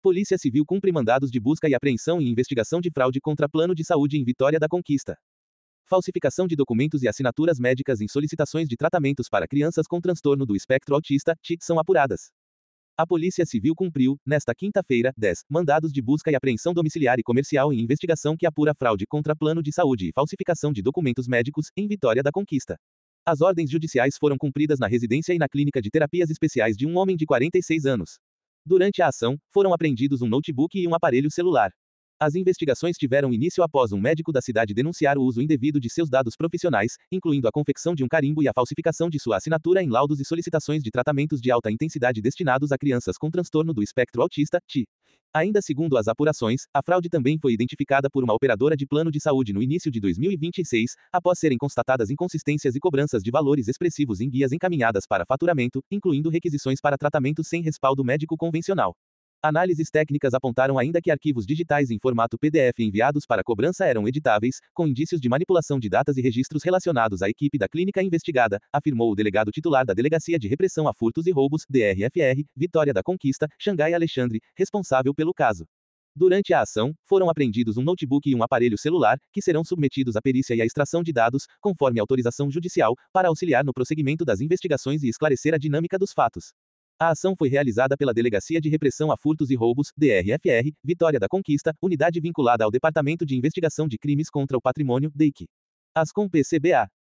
Polícia Civil cumpre mandados de busca e apreensão e investigação de fraude contra plano de saúde em Vitória da Conquista. Falsificação de documentos e assinaturas médicas em solicitações de tratamentos para crianças com transtorno do espectro autista, TI, são apuradas. A Polícia Civil cumpriu, nesta quinta-feira, 10, mandados de busca e apreensão domiciliar e comercial em investigação que apura fraude contra plano de saúde e falsificação de documentos médicos, em Vitória da Conquista. As ordens judiciais foram cumpridas na residência e na clínica de terapias especiais de um homem de 46 anos. Durante a ação, foram apreendidos um notebook e um aparelho celular. As investigações tiveram início após um médico da cidade denunciar o uso indevido de seus dados profissionais, incluindo a confecção de um carimbo e a falsificação de sua assinatura em laudos e solicitações de tratamentos de alta intensidade destinados a crianças com transtorno do espectro autista, TI. Ainda segundo as apurações, a fraude também foi identificada por uma operadora de plano de saúde no início de 2026, após serem constatadas inconsistências e cobranças de valores expressivos em guias encaminhadas para faturamento, incluindo requisições para tratamentos sem respaldo médico convencional. Análises técnicas apontaram ainda que arquivos digitais em formato PDF enviados para cobrança eram editáveis, com indícios de manipulação de datas e registros relacionados à equipe da clínica investigada, afirmou o delegado titular da Delegacia de Repressão a Furtos e Roubos, DRFR, Vitória da Conquista, Xangai Alexandre, responsável pelo caso. Durante a ação, foram apreendidos um notebook e um aparelho celular, que serão submetidos à perícia e à extração de dados, conforme autorização judicial, para auxiliar no prosseguimento das investigações e esclarecer a dinâmica dos fatos. A ação foi realizada pela Delegacia de Repressão a Furtos e Roubos, DRFR, Vitória da Conquista, unidade vinculada ao Departamento de Investigação de Crimes contra o Patrimônio, DEIC. Ascom PCBA.